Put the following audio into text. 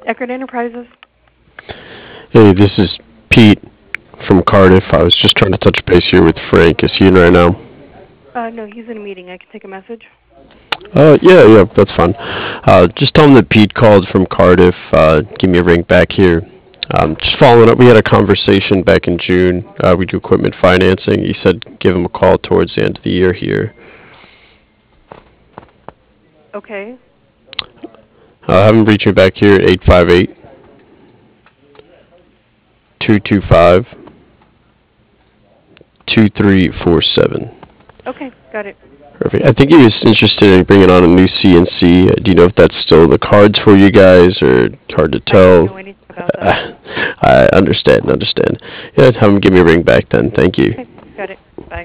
Eckert Enterprises. Hey, this is Pete from Cardiff. I was just trying to touch base here with Frank. Is he in right now? No, he's in a meeting. I can take a message. Yeah, that's fine. Just tell him that Pete called from Cardiff. Give me a ring back here. Just following up, we had a conversation back in June. We do equipment financing. He said give him a call towards the end of the year here. Okay. Have him reach me back here at 858-225-2347. Okay, got it. Perfect. I think he was interested in bringing on a new CNC. Do you know if that's still in the cards for you guys, or hard to I don't tell? know anything about that. I understand. Yeah, have him give me a ring back then. Thank you. Okay, got it. Bye.